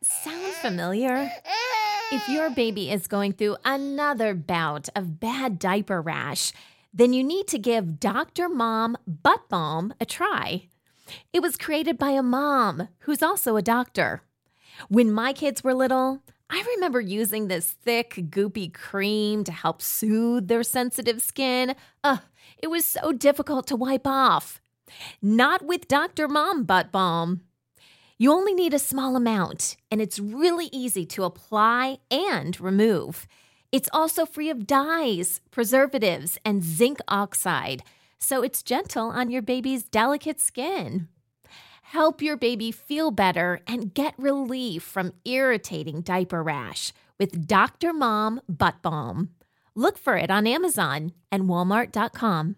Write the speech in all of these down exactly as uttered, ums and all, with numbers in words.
Sound familiar? If your baby is going through another bout of bad diaper rash, then you need to give Doctor Mom Butt Balm a try. It was created by a mom who's also a doctor. When my kids were little, I remember using this thick, goopy cream to help soothe their sensitive skin. Ugh, it was so difficult to wipe off. Not with Doctor Mom Butt Balm. You only need a small amount, and it's really easy to apply and remove. It's also free of dyes, preservatives, and zinc oxide, so it's gentle on your baby's delicate skin. Help your baby feel better and get relief from irritating diaper rash with Doctor Mom Butt Balm. Look for it on Amazon and Walmart dot com.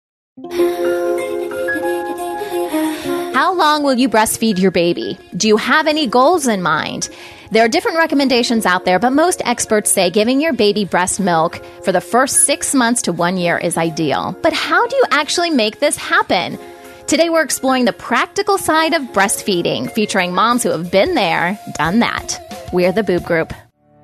How long will you breastfeed your baby? Do you have any goals in mind? There are different recommendations out there, but most experts say giving your baby breast milk for the first six months to one year is ideal. But how do you actually make this happen? Today we're exploring the practical side of breastfeeding, featuring moms who have been there, done that. We're the Boob Group.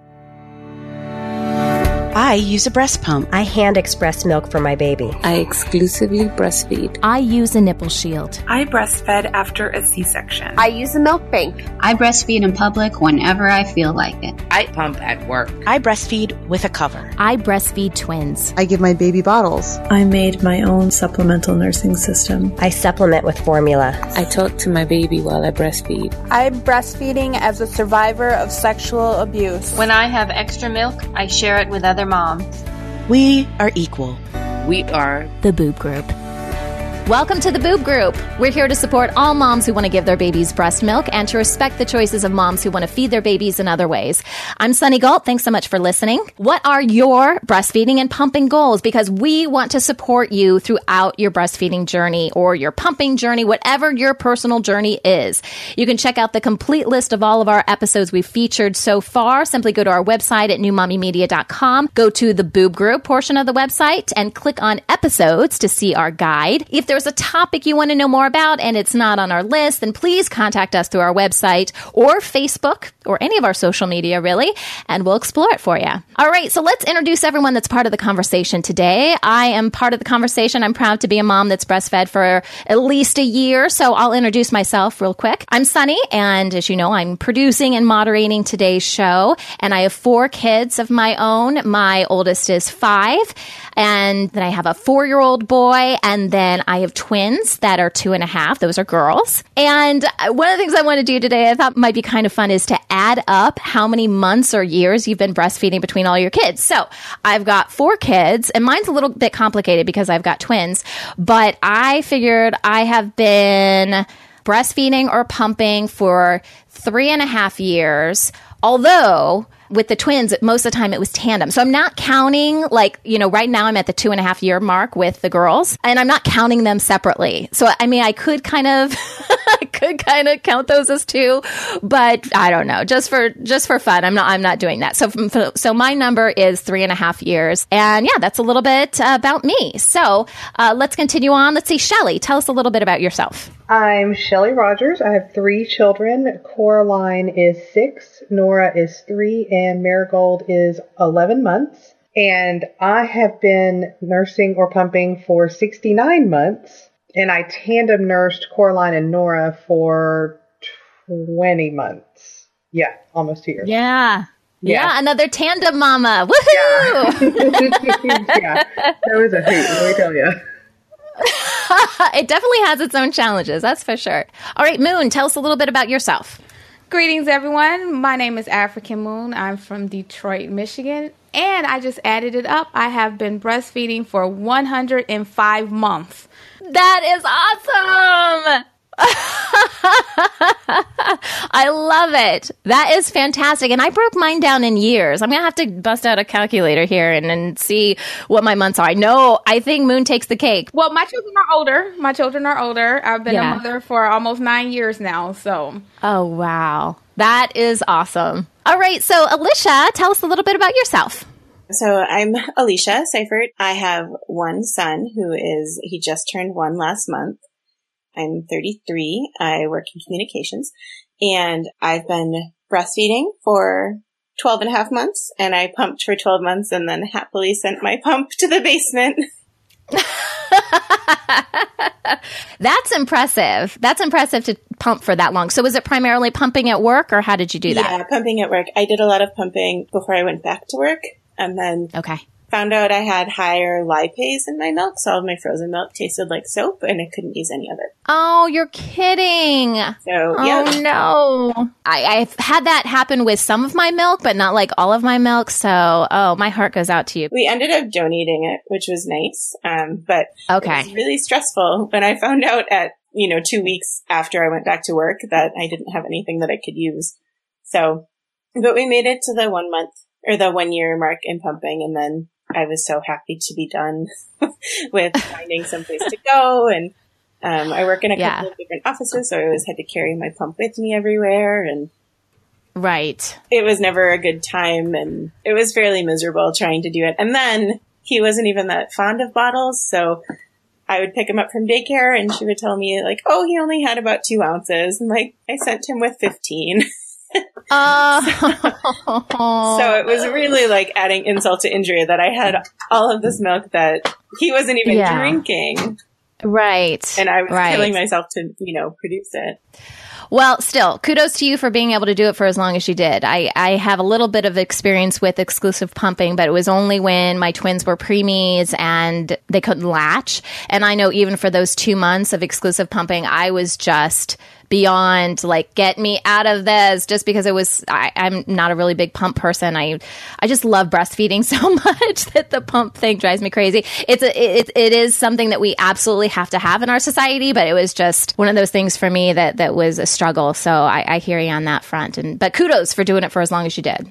I use a breast pump. I hand express milk for my baby. I exclusively breastfeed. I use a nipple shield. I breastfed after a C-section. I use a milk bank. I breastfeed in public whenever I feel like it. I pump at work. I breastfeed with a cover. I breastfeed twins. I give my baby bottles. I made my own supplemental nursing system. I supplement with formula. I talk to my baby while I breastfeed. I'm breastfeeding as a survivor of sexual abuse. When I have extra milk, I share it with other moms. We are equal. We are the Boob Group. Welcome to the Boob Group. We're here to support all moms who want to give their babies breast milk and to respect the choices of moms who want to feed their babies in other ways. I'm Sunny Galt. Thanks so much for listening. What are your breastfeeding and pumping goals? Because we want to support you throughout your breastfeeding journey or your pumping journey, whatever your personal journey is. You can check out the complete list of all of our episodes we've featured so far. Simply go to our website at new mommy media dot com, go to the Boob Group portion of the website, and click on episodes to see our guide. If there's a topic you want to know more about and it's not on our list, then please contact us through our website or Facebook or any of our social media, really, and we'll explore it for you. All right, so let's introduce everyone that's part of the conversation today. I am part of the conversation. I'm proud to be a mom that's breastfed for at least a year, so I'll introduce myself real quick. I'm Sunny, and as you know, I'm producing and moderating today's show, and I have four kids of my own. My oldest is five, and then I have a four-year-old boy, and then I have twins that are two and a half. Those are girls. And one of the things I want to do today I thought might be kind of fun is to add up how many months or years you've been breastfeeding between all your kids. So I've got four kids, and mine's a little bit complicated because I've got twins, but I figured I have been breastfeeding or pumping for three and a half years, although with the twins, most of the time it was tandem. So I'm not counting, like, you know, right now I'm at the two and a half year mark with the girls, and I'm not counting them separately. So, I mean, I could kind of, I could kind of count those as two, but I don't know, just for, just for fun. I'm not, I'm not doing that. So, so my number is three and a half years. And yeah, that's a little bit uh, about me. So uh, let's continue on. Let's see, Shelly, tell us a little bit about yourself. I'm Shelly Rogers. I have three children. Coraline is six, Nora is three, and Marigold is eleven months. And I have been nursing or pumping for sixty-nine months, and I tandem nursed Coraline and Nora for twenty months. Yeah, almost two years. Yeah. Yeah, yeah, another tandem mama. Woohoo! Yeah, yeah. That was a hoot, let me tell you. It definitely has its own challenges, that's for sure. All right, Moon, tell us a little bit about yourself. Greetings, everyone. My name is African Moon. I'm from Detroit, Michigan, and I just added it up. I have been breastfeeding for one hundred five months. That is awesome! I love it. That is fantastic. And I broke mine down in years. I'm going to have to bust out a calculator here and, and see what my months are. I know, I think Moon takes the cake. Well, my children are older. My children are older. I've been Yeah. a mother for almost nine years now, so. Oh, wow. That is awesome. All right. So, Alicia, tell us a little bit about yourself. So I'm Alicia Seifert. I have one son who is, he just turned one last month. I'm thirty-three. I work in communications, and I've been breastfeeding for twelve and a half months, and I pumped for twelve months and then happily sent my pump to the basement. That's impressive. That's impressive to pump for that long. So was it primarily pumping at work, or how did you do that? Yeah, pumping at work. I did a lot of pumping before I went back to work, and then okay. found out I had higher lipase in my milk, so all of my frozen milk tasted like soap, and I couldn't use any of it. Oh, you're kidding. So, oh, yeah. no. I, I've had that happen with some of my milk, but not like all of my milk. So, oh, my heart goes out to you. We ended up donating it, which was nice. Um, but okay. It was really stressful when I found out at, you know, two weeks after I went back to work that I didn't have anything that I could use. So, but we made it to the one month or the one year mark in pumping, and then I was so happy to be done with finding some place to go. And um, I work in a couple yeah. of different offices, so I always had to carry my pump with me everywhere. And right, it was never a good time, and it was fairly miserable trying to do it. And then he wasn't even that fond of bottles, so I would pick him up from daycare, and she would tell me, like, oh, he only had about two ounces. And, like, I sent him with fifteen. Oh. so, so it was really like adding insult to injury that I had all of this milk that he wasn't even yeah. drinking. Right. And I was right. killing myself to, you know, produce it. Well, still, kudos to you for being able to do it for as long as you did. I, I have a little bit of experience with exclusive pumping, but it was only when my twins were preemies and they couldn't latch. And I know even for those two months of exclusive pumping, I was just beyond like, get me out of this, just because it was, I, I'm not a really big pump person. I, I just love breastfeeding so much that the pump thing drives me crazy. It's a, it, it is something that we absolutely have to have in our society, but it was just one of those things for me that, that was a struggle. So I, I hear you on that front. And, but kudos for doing it for as long as you did.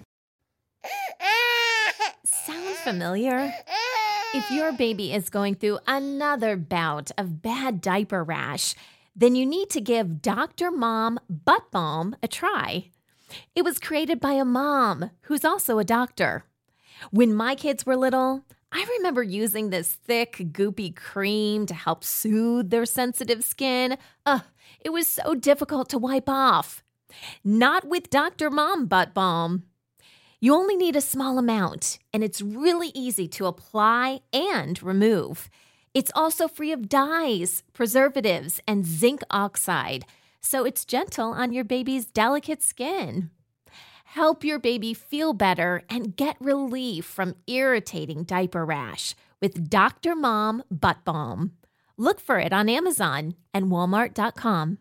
Sound familiar? If your baby is going through another bout of bad diaper rash, then you need to give Doctor Mom Butt Balm a try. It was created by a mom who's also a doctor. When my kids were little, I remember using this thick, goopy cream to help soothe their sensitive skin. Ugh, it was so difficult to wipe off. Not with Doctor Mom Butt Balm. You only need a small amount, and it's really easy to apply and remove. It's also free of dyes, preservatives, and zinc oxide, so it's gentle on your baby's delicate skin. Help your baby feel better and get relief from irritating diaper rash with Doctor Mom Butt Balm. Look for it on Amazon and Walmart dot com.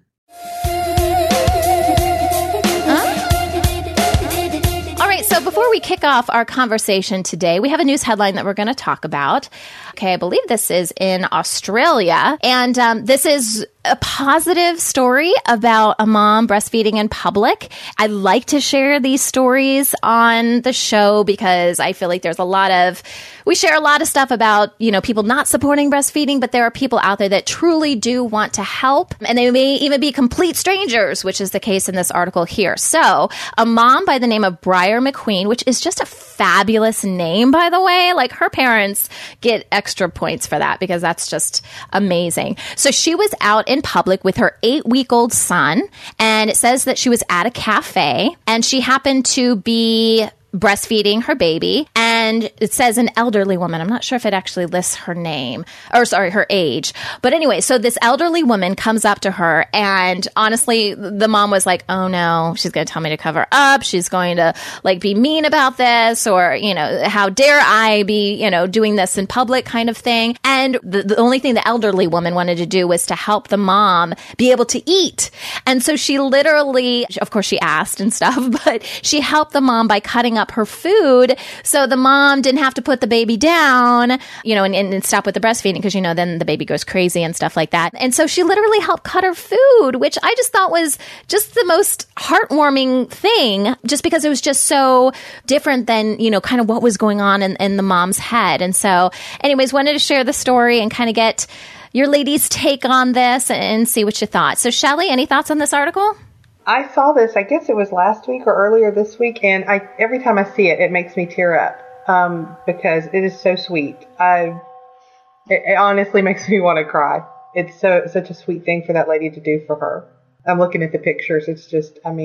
All right, so before we kick off our conversation today, we have a news headline that we're going to talk about. Okay, I believe this is in Australia, and um, this is a positive story about a mom breastfeeding in public. I like to share these stories on the show because I feel like there's a lot of, we share a lot of stuff about, you know, people not supporting breastfeeding, but there are people out there that truly do want to help, and they may even be complete strangers, which is the case in this article here. So, a mom by the name of Briar McQueen, which is just a fabulous name, by the way. Like, her parents get extra points for that because that's just amazing. So she was out in public with her eight-week-old son, and it says that she was at a cafe, and she happened to be breastfeeding her baby, and it says an elderly woman. I'm not sure if it actually lists her name, or sorry, her age. But anyway, so this elderly woman comes up to her, and honestly, the mom was like, oh no, she's going to tell me to cover up. She's going to like be mean about this, or, you know, how dare I be, you know, doing this in public kind of thing. And the, the only thing the elderly woman wanted to do was to help the mom be able to eat. And so she literally, of course she asked and stuff, but she helped the mom by cutting up her food so the mom didn't have to put the baby down, you know, and, and stop with the breastfeeding because, you know, then the baby goes crazy and stuff like that. And so she literally helped cut her food, which I just thought was just the most heartwarming thing, just because it was just so different than, you know, kind of what was going on in, in the mom's head. And so anyways, wanted to share the story and kind of get your ladies' take on this and see what you thought. So Shelly, any thoughts on this article? I saw this, I guess it was last week or earlier this week, and I every time I see it, it makes me tear up um, because it is so sweet. I, it, it honestly makes me want to cry. It's so such a sweet thing for that lady to do for her. I'm looking at the pictures. It's just, I mean,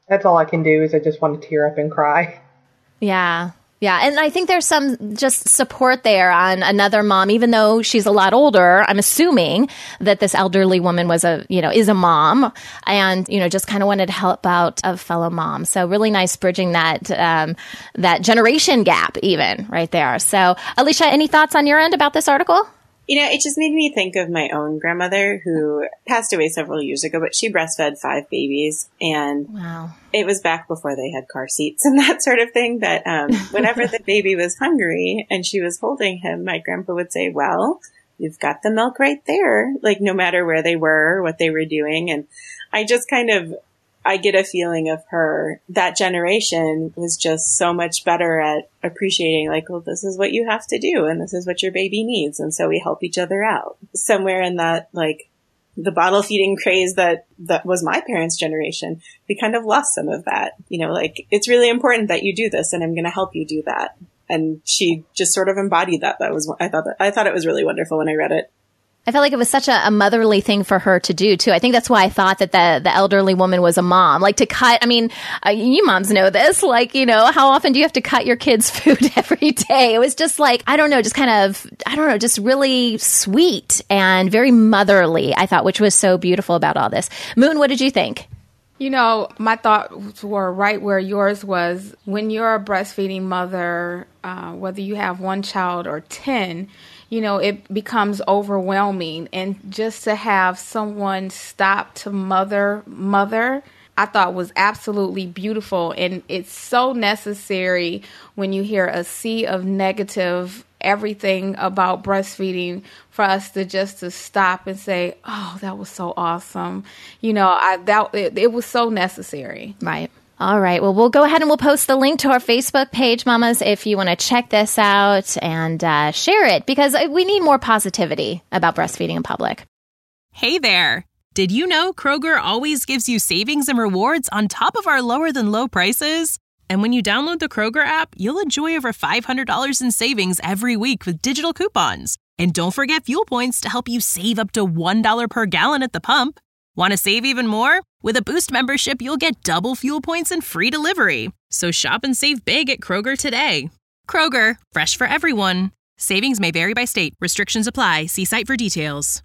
that's all I can do is I just want to tear up and cry. Yeah. Yeah. And I think there's some just support there on another mom, even though she's a lot older. I'm assuming that this elderly woman was a, you know, is a mom and, you know, just kind of wanted to help out a fellow mom. So really nice bridging that, um, that generation gap even right there. So Alicia, any thoughts on your end about this article? You know, it just made me think of my own grandmother who passed away several years ago, but she breastfed five babies. And wow. It was back before they had car seats and that sort of thing. But um, whenever the baby was hungry and she was holding him, my grandpa would say, well, you've got the milk right there, like no matter where they were, what they were doing. And I just kind of, I get a feeling of her, that generation was just so much better at appreciating, like, well, this is what you have to do and this is what your baby needs. And so we help each other out. Somewhere in that, like, the bottle feeding craze that, that was my parents' generation, we kind of lost some of that. You know, like, it's really important that you do this and I'm going to help you do that. And she just sort of embodied that. That was, I thought that, I thought it was really wonderful when I read it. I felt like it was such a, a motherly thing for her to do, too. I think that's why I thought that the, the elderly woman was a mom. Like to cut, I mean, uh, you moms know this. Like, you know, how often do you have to cut your kids' food every day? It was just like, I don't know, just kind of, I don't know, just really sweet and very motherly, I thought, which was so beautiful about all this. Moon, what did you think? You know, my thoughts were right where yours was. When you're a breastfeeding mother, uh, whether you have one child or ten, you know, it becomes overwhelming. And just to have someone stop to mother, mother, I thought was absolutely beautiful. And it's so necessary when you hear a sea of negative everything about breastfeeding for us to just to stop and say, oh, that was so awesome. You know, I that it, it was so necessary. Right. All right. Well, we'll go ahead and we'll post the link to our Facebook page, mamas, if you want to check this out and uh, share it, because we need more positivity about breastfeeding in public. Hey there. Did you know Kroger always gives you savings and rewards on top of our lower than low prices? And when you download the Kroger app, you'll enjoy over five hundred dollars in savings every week with digital coupons. And don't forget fuel points to help you save up to one dollar per gallon at the pump. Want to save even more? With a Boost membership, you'll get double fuel points and free delivery. So shop and save big at Kroger today. Kroger, fresh for everyone. Savings may vary by state. Restrictions apply. See site for details.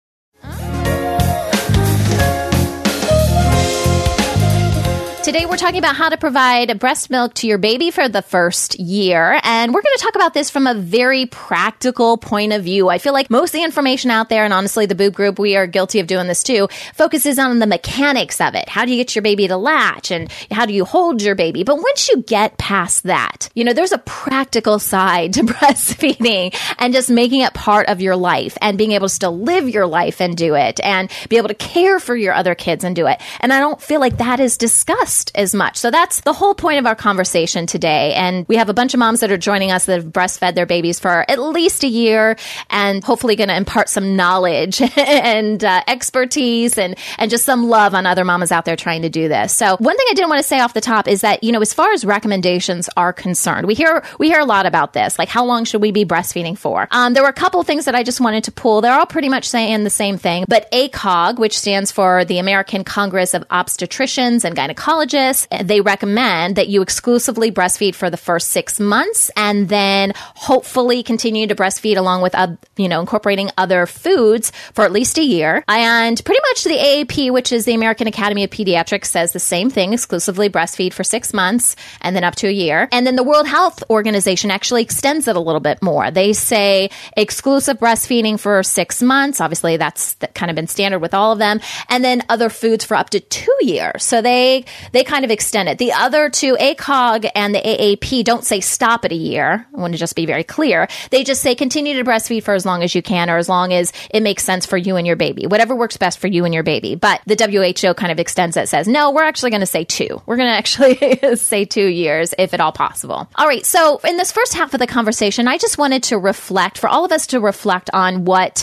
Today, we're talking about how to provide breast milk to your baby for the first year. And we're going to talk about this from a very practical point of view. I feel like most of the information out there, and honestly, the Boob Group, we are guilty of doing this too, focuses on the mechanics of it. How do you get your baby to latch and how do you hold your baby? But once you get past that, you know, there's a practical side to breastfeeding and just making it part of your life and being able to still live your life and do it and be able to care for your other kids and do it. And I don't feel like that is discussed as much. So that's the whole point of our conversation today. And we have a bunch of moms that are joining us that have breastfed their babies for at least a year and hopefully going to impart some knowledge and uh, expertise and, and just some love on other mamas out there trying to do this. So one thing I didn't want to say off the top is that, you know, as far as recommendations are concerned, we hear, we hear a lot about this, like how long should we be breastfeeding for? Um, there were a couple of things that I just wanted to pull. They're all pretty much saying the same thing, but A C O G, which stands for the American Congress of Obstetricians and Gynecologists, they recommend that you exclusively breastfeed for the first six months and then hopefully continue to breastfeed along with, uh, you know, incorporating other foods for at least a year. And pretty much the A A P, which is the American Academy of Pediatrics, says the same thing, exclusively breastfeed for six months and then up to a year. And then the World Health Organization actually extends it a little bit more. They say exclusive breastfeeding for six months. Obviously, that's kind of been standard with all of them. And then other foods for up to two years. So they They kind of extend it. The other two, A C O G and the A A P, don't say stop at a year. I want to just be very clear. They just say continue to breastfeed for as long as you can or as long as it makes sense for you and your baby, whatever works best for you and your baby. But the W H O kind of extends it, says, no, we're actually going to say two. We're going to actually say two years if at all possible. All right. So in this first half of the conversation, I just wanted to reflect, for all of us to reflect on what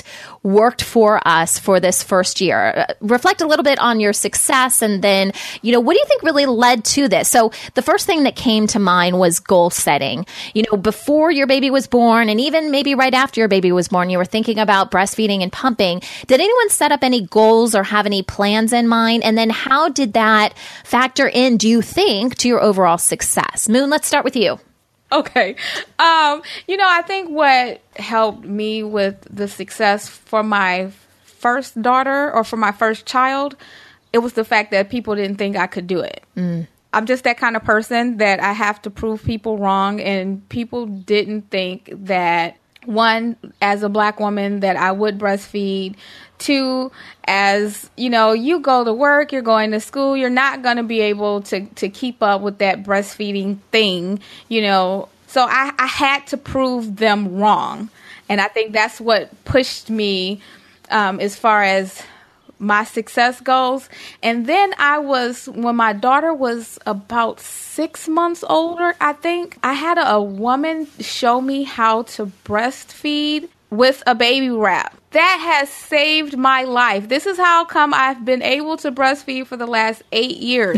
worked for us for this first year? Uh, reflect a little bit on your success, and then, you know, what do you think really led to this? So the first thing that came to mind was goal setting. You know, before your baby was born, and even maybe right after your baby was born, you were thinking about breastfeeding and pumping. Did anyone set up any goals or have any plans in mind? And then how did that factor in, do you think, to your overall success? Moon, let's start with you. Okay. Um, you know, I think what helped me with the success for my first daughter or for my first child, it was the fact that people didn't think I could do it. Mm. I'm just that kind of person that I have to prove people wrong, and people didn't think that, one, as a Black woman, that I would breastfeed. Two, as, you know, you go to work, you're going to school, you're not going to be able to, to keep up with that breastfeeding thing, you know. So I, I had to prove them wrong. And I think that's what pushed me um, as far as my success goes. And then I was, when my daughter was about six months older, I think, I had a, a woman show me how to breastfeed with a baby wrap. That has saved my life. This is how come I've been able to breastfeed for the last eight years.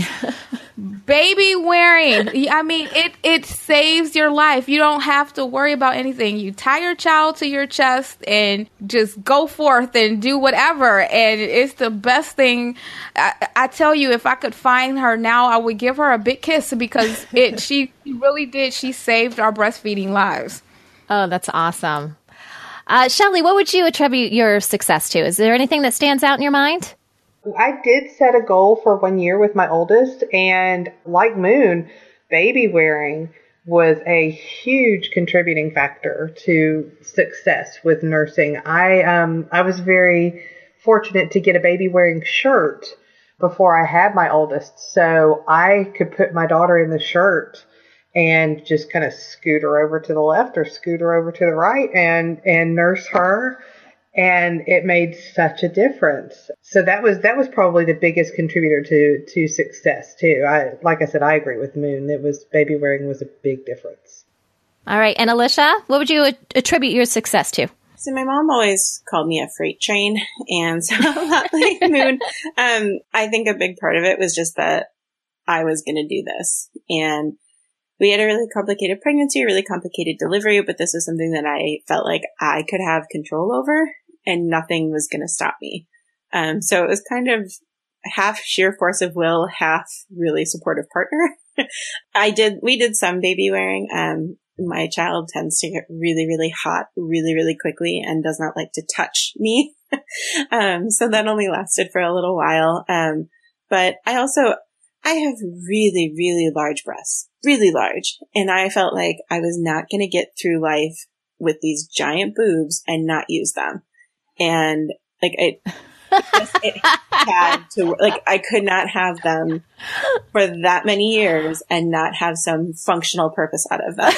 Baby wearing. I mean, it, it saves your life. You don't have to worry about anything. You tie your child to your chest and just go forth and do whatever. And it's the best thing. I, I tell you, if I could find her now, I would give her a big kiss, because it she really did. She saved our breastfeeding lives. Oh, that's awesome. Uh, Shelly, what would you attribute your success to? Is there anything that stands out in your mind? I did set a goal for one year with my oldest, and like Moon, baby wearing was a huge contributing factor to success with nursing. I um I was very fortunate to get a baby wearing shirt before I had my oldest, so I could put my daughter in the shirt and just kind of scoot her over to the left or scoot her over to the right and, and nurse her. And it made such a difference. So that was, that was probably the biggest contributor to, to success too. I, like I said, I agree with Moon. It was, baby wearing was a big difference. All right. And Alicia, what would you attribute your success to? So my mom always called me a freight train. And so a lot like Moon, um, I think a big part of it was just that I was going to do this. And we had a really complicated pregnancy, a really complicated delivery, but this was something that I felt like I could have control over, and nothing was going to stop me. Um, so it was kind of half sheer force of will, half really supportive partner. I did, we did some baby wearing. Um, my child tends to get really, really hot really, really quickly and does not like to touch me. um, so that only lasted for a little while. Um, but I also, I have really, really large breasts, really large. And I felt like I was not going to get through life with these giant boobs and not use them. And like, it, it, just, it had to, like, I could not have them for that many years and not have some functional purpose out of them.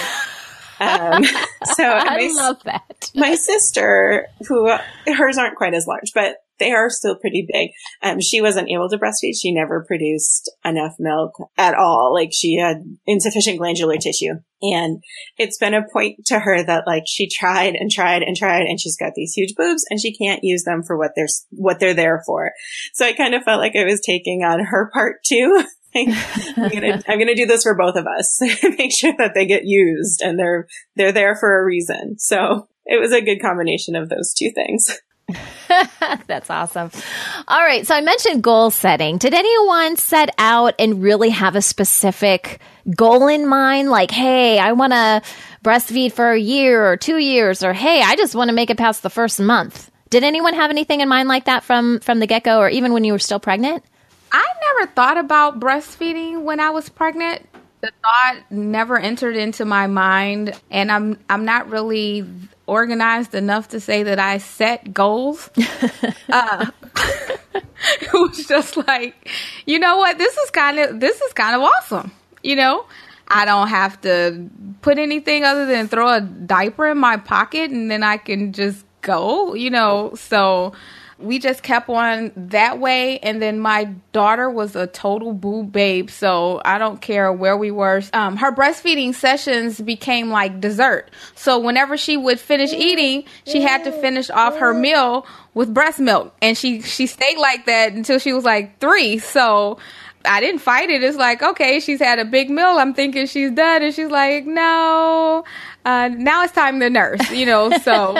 Um, so I my, love that. My sister, who, hers aren't quite as large, but they are still pretty big. Um, she wasn't able to breastfeed. She never produced enough milk at all. Like, she had insufficient glandular tissue. And it's been a point to her that, like, she tried and tried and tried, and she's got these huge boobs and she can't use them for what they're, what they're there for. So I kind of felt like I was taking on her part too. Like, I'm gonna, I'm gonna do this for both of us. Make sure that they get used and they're, they're there for a reason. So it was a good combination of those two things. That's awesome. All right. So I mentioned goal setting. Did anyone set out and really have a specific goal in mind? Like, hey, I want to breastfeed for a year or two years, or hey, I just want to make it past the first month. Did anyone have anything in mind like that from, from the get-go, or even when you were still pregnant? I never thought about breastfeeding when I was pregnant. The thought never entered into my mind, and I'm I'm not really organized enough to say that I set goals. uh, it was just like, you know what, this is kind of this is kind of awesome. You know, I don't have to put anything other than throw a diaper in my pocket, and then I can just go. You know, so we just kept on that way. And then my daughter was a total boob babe. So I don't care where we were. Um, her breastfeeding sessions became like dessert. So whenever she would finish eating, she had to finish off her meal with breast milk. And she, she stayed like that until she was like three. So I didn't fight it. It's like, okay, she's had a big meal. I'm thinking she's done. And she's like, no, uh, now it's time to nurse, you know, so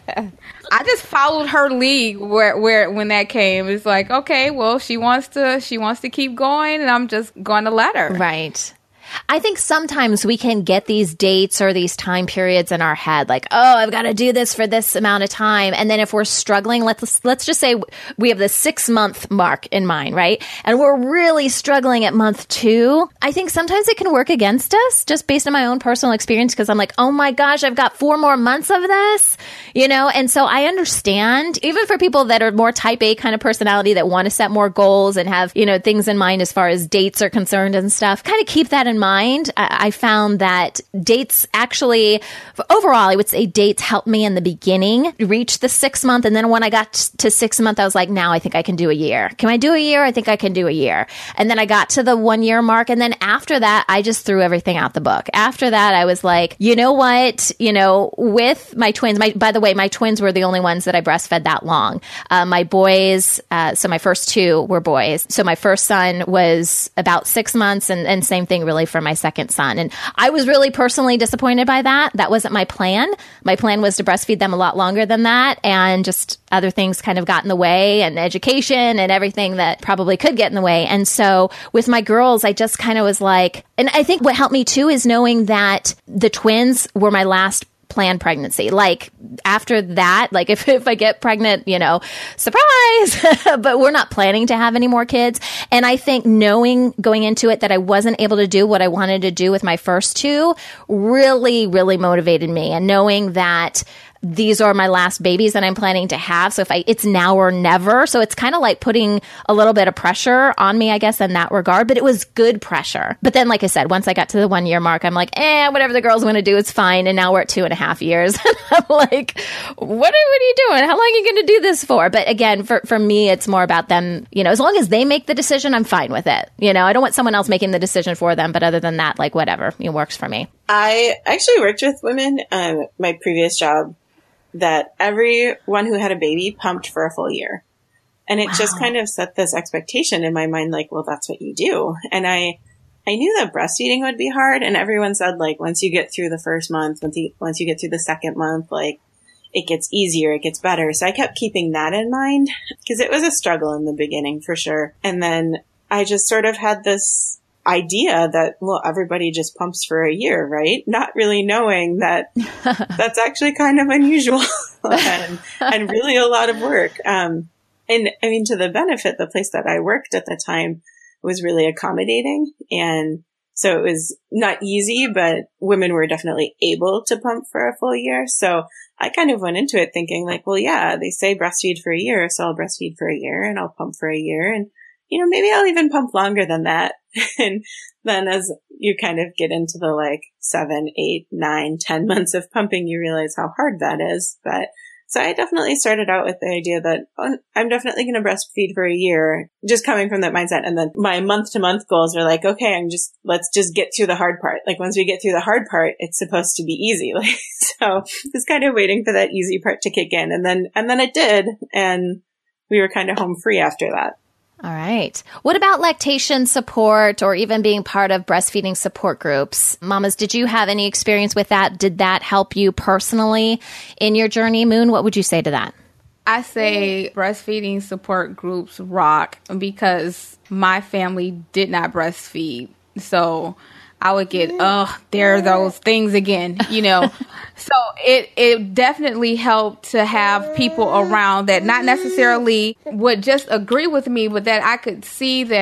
I just followed her lead where, where, when that came. It's like, okay, well, she wants to, she wants to keep going and I'm just going to let her. Right. I think sometimes we can get these dates or these time periods in our head, like, oh, I've got to do this for this amount of time. And then if we're struggling, let's let's just say we have the six month mark in mind, right? And we're really struggling at month two. I think sometimes it can work against us just based on my own personal experience, because I'm like, oh my gosh, I've got four more months of this, you know? And so I understand, even for people that are more type A kind of personality that want to set more goals and have, you know, things in mind as far as dates are concerned and stuff, kind of keep that in mind. I found that dates actually, overall, I would say dates helped me in the beginning reach the six month. And then when I got to six month, I was like, now I think I can do a year. Can I do a year? I think I can do a year. And then I got to the one year mark. And then after that, I just threw everything out the book. After that, I was like, you know what? You know, with my twins, my, by the way, my twins were the only ones that I breastfed that long. Uh, my boys, uh, so my first two were boys. So my first son was about six months and, and same thing really for my second son. And I was really personally disappointed by that. That wasn't my plan. My plan was to breastfeed them a lot longer than that. And just other things kind of got in the way, and education and everything that probably could get in the way. And so with my girls, I just kind of was like, and I think what helped me too is knowing that the twins were my last planned pregnancy. Like after that, like if, if I get pregnant, you know, surprise, but we're not planning to have any more kids. And I think knowing going into it that I wasn't able to do what I wanted to do with my first two really, really motivated me. And knowing that these are my last babies that I'm planning to have. So if I, it's now or never. So it's kind of like putting a little bit of pressure on me, I guess, in that regard, but it was good pressure. But then, like I said, once I got to the one year mark, I'm like, eh, whatever the girls want to do is fine. And now we're at two and a half years. I'm like, what are, what are you doing? How long are you going to do this for? But again, for, for me, it's more about them, you know, as long as they make the decision, I'm fine with it. You know, I don't want someone else making the decision for them, but other than that, like whatever, it works for me. I actually worked with women, um, my previous job, that everyone who had a baby pumped for a full year. And it wow. just kind of set this expectation in my mind, like, well, that's what you do. And I, I knew that breastfeeding would be hard. And everyone said, like, once you get through the first month, once you, once you get through the second month, like, it gets easier, it gets better. So I kept keeping that in mind because it was a struggle in the beginning for sure. And then I just sort of had this idea that, well, everybody just pumps for a year, right? Not really knowing that that's actually kind of unusual and, and really a lot of work. Um, and I mean, to the benefit, the place that I worked at the time was really accommodating. And so it was not easy, but women were definitely able to pump for a full year. So I kind of went into it thinking like, well, yeah, they say breastfeed for a year. So I'll breastfeed for a year and I'll pump for a year. And you know, maybe I'll even pump longer than that. And then as you kind of get into the like seven, eight, nine, ten months of pumping, you realize how hard that is. But so I definitely started out with the idea that oh, I'm definitely going to breastfeed for a year, just coming from that mindset. And then my month to month goals are like, okay, I'm just, let's just get through the hard part. Like once we get through the hard part, it's supposed to be easy. Like, so just kind of waiting for that easy part to kick in. And then, and then it did. And we were kind of home free after that. All right. What about lactation support or even being part of breastfeeding support groups? Mamas, did you have any experience with that? Did that help you personally in your journey? Moon, what would you say to that? I say breastfeeding support groups rock because my family did not breastfeed. So I would get, oh, there are those things again, you know. So it, it definitely helped to have people around that not necessarily would just agree with me, but that I could see that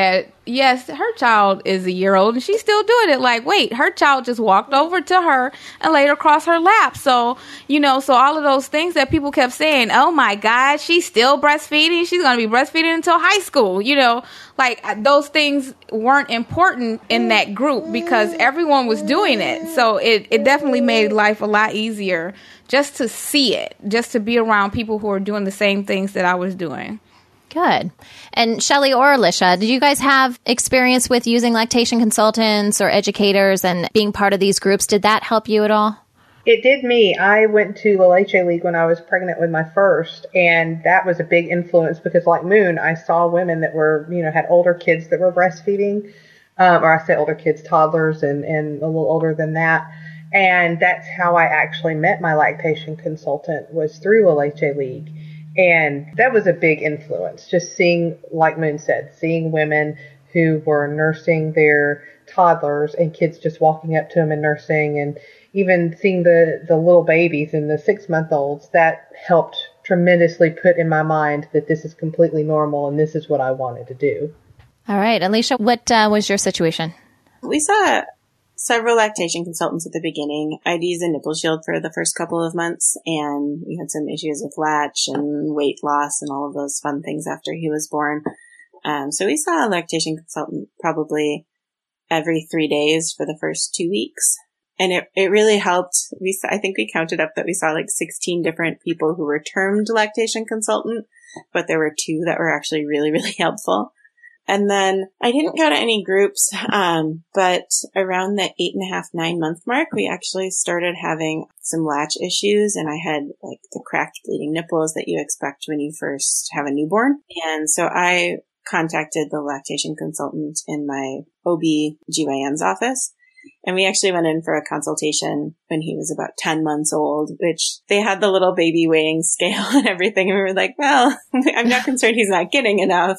yes, her child is a year old and she's still doing it. Like, wait, her child just walked over to her and laid across her lap. So, you know, so all of those things that people kept saying, oh my God, she's still breastfeeding. She's going to be breastfeeding until high school. You know, like those things weren't important in that group because everyone was doing it. So it, it definitely made life a lot easier just to see it, just to be around people who are doing the same things that I was doing. Good. And Shelly or Alicia, did you guys have experience with using lactation consultants or educators and being part of these groups? Did that help you at all? It did me. I went to La Leche League when I was pregnant with my first, and that was a big influence because like Moon, I saw women that were, you know, had older kids that were breastfeeding, um, or I say older kids, toddlers and, and a little older than that. And that's how I actually met my lactation consultant, was through La Leche League. And that was a big influence, just seeing, like Moon said, seeing women who were nursing their toddlers and kids just walking up to them and nursing, and even seeing the, the little babies and the six-month-olds. That helped tremendously put in my mind that this is completely normal and this is what I wanted to do. All right. Alicia, what uh, was your situation? We saw several lactation consultants at the beginning. I'd use a nipple shield for the first couple of months, and we had some issues with latch and weight loss and all of those fun things after he was born. Um, so we saw a lactation consultant probably every three days for the first two weeks. And it, it really helped. We saw, I think we counted up that we saw like sixteen different people who were termed lactation consultant, but there were two that were actually really, really helpful. And then I didn't go to any groups, um, but around the eight and a half, nine month mark, we actually started having some latch issues, and I had like the cracked bleeding nipples that you expect when you first have a newborn. And so I contacted the lactation consultant in my O B G Y N's office. And we actually went in for a consultation when he was about ten months old, which they had the little baby weighing scale and everything. And we were like, well, I'm not concerned he's not getting enough.